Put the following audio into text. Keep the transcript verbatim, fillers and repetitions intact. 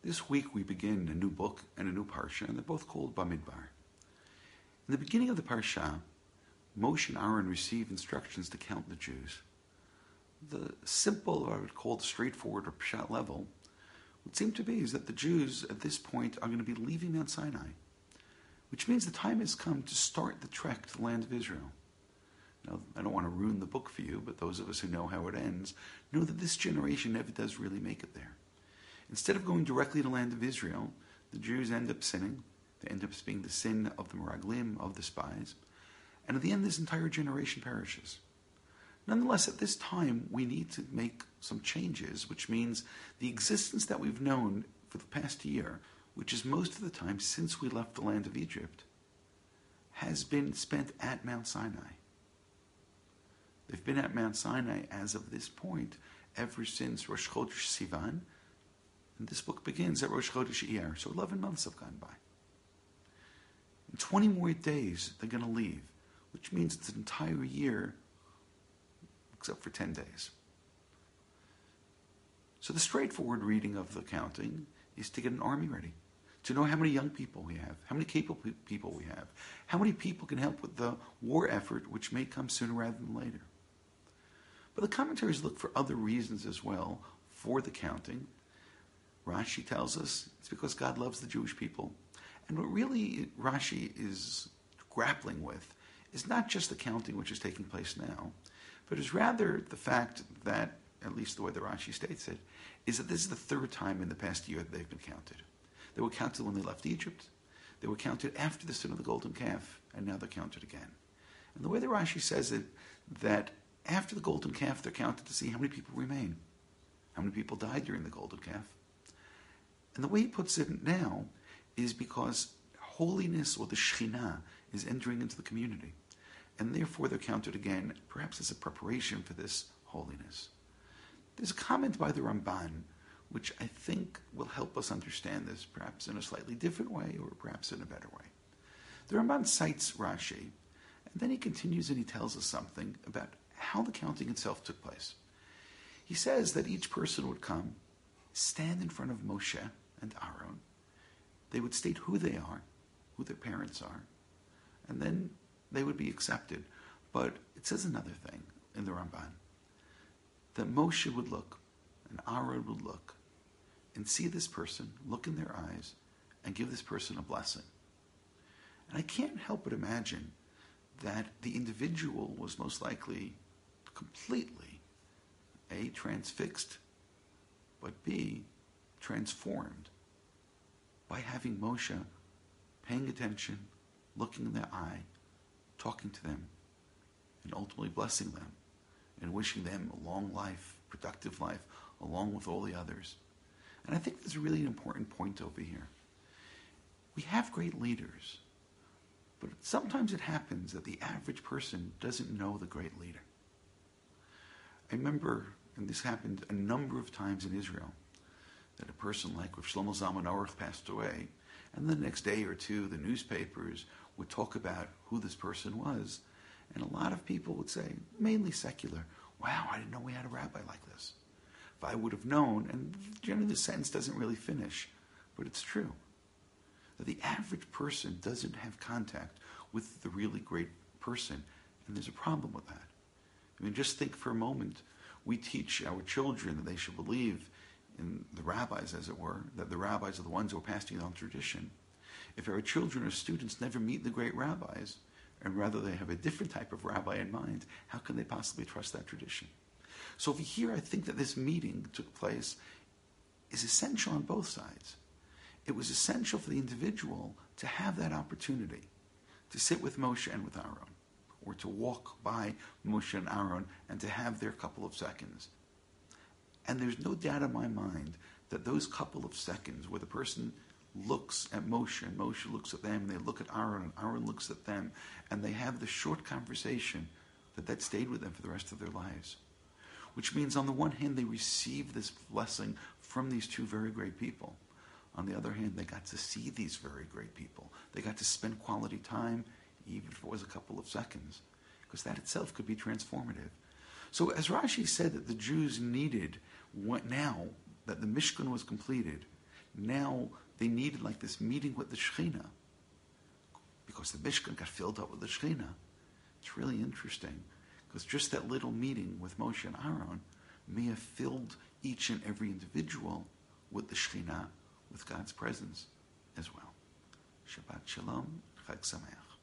This week we begin a new book and a new parsha, and they're both called Bamidbar. In the beginning of the parsha, Moshe and Aaron receive instructions to count the Jews. The simple, or I would call the straightforward or pshat level, would seem to be is that the Jews at this point are going to be leaving Mount Sinai, which means the time has come to start the trek to the land of Israel. Now, I don't want to ruin the book for you, but those of us who know how it ends know that this generation never does really make it there. Instead of going directly to the land of Israel, the Jews end up sinning. They end up being the sin of the Meraglim, of the spies. And at the end, this entire generation perishes. Nonetheless, at this time, we need to make some changes, which means the existence that we've known for the past year, which is most of the time since we left the land of Egypt, has been spent at Mount Sinai. They've been at Mount Sinai as of this point ever since Rosh Chodesh Sivan, and this book begins at Rosh Chodesh Iyar, so eleven months have gone by. In twenty more days, they're going to leave, which means it's an entire year, except for ten days. So the straightforward reading of the counting is to get an army ready, to know how many young people we have, how many capable people we have, how many people can help with the war effort, which may come sooner rather than later. But the commentaries look for other reasons as well for the counting. Rashi tells us it's because God loves the Jewish people. And what really Rashi is grappling with is not just the counting which is taking place now, but is rather the fact that, at least the way the Rashi states it, is that this is the third time in the past year that they've been counted. They were counted when they left Egypt. They were counted after the sin of the golden calf, and now they're counted again. And the way the Rashi says it, that after the golden calf, they're counted to see how many people remain, how many people died during the golden calf. And the way he puts it now is because holiness, or the Shekhinah, is entering into the community. And therefore they're counted again, perhaps as a preparation for this holiness. There's a comment by the Ramban, which I think will help us understand this, perhaps in a slightly different way, or perhaps in a better way. The Ramban cites Rashi, and then he continues and he tells us something about how the counting itself took place. He says that each person would come, stand in front of Moshe and Aaron. They would state who they are, who their parents are, and then they would be accepted. But it says another thing in the Ramban, that Moshe would look, and Aaron would look, and see this person, look in their eyes, and give this person a blessing. And I can't help but imagine that the individual was most likely completely, A, transfixed, but B, transformed by having Moshe paying attention, looking in their eye, talking to them, and ultimately blessing them, and wishing them a long life, productive life, along with all the others. And I think there's really an important point over here. We have great leaders, but sometimes it happens that the average person doesn't know the great leader. I remember, and this happened a number of times in Israel, that a person like Rav Shlomo Zalman Aruch passed away, and the next day or two, the newspapers would talk about who this person was, and a lot of people would say, mainly secular, wow, I didn't know we had a rabbi like this. If I would have known, and generally the sentence doesn't really finish, but it's true, that the average person doesn't have contact with the really great person, and there's a problem with that. I mean, just think for a moment, we teach our children that they should believe in the rabbis, as it were, that the rabbis are the ones who are passing down tradition. If our children or students never meet the great rabbis, and rather they have a different type of rabbi in mind, how can they possibly trust that tradition? So over here, I think that this meeting took place is essential on both sides. It was essential for the individual to have that opportunity to sit with Moshe and with Aaron, or to walk by Moshe and Aaron and to have their couple of seconds. And there's no doubt in my mind that those couple of seconds where the person looks at Moshe and Moshe looks at them, and they look at Aaron and Aaron looks at them, and they have the short conversation, that that stayed with them for the rest of their lives. Which means on the one hand they received this blessing from these two very great people. On the other hand, they got to see these very great people. They got to spend quality time, even if it was a couple of seconds, because that itself could be transformative. So as Rashi said that the Jews needed, what now that the Mishkan was completed, now they needed like this meeting with the Shekhinah, because the Mishkan got filled up with the Shekhinah. It's really interesting, because just that little meeting with Moshe and Aaron may have filled each and every individual with the Shekhinah, with God's presence as well. Shabbat Shalom, Chag Sameach.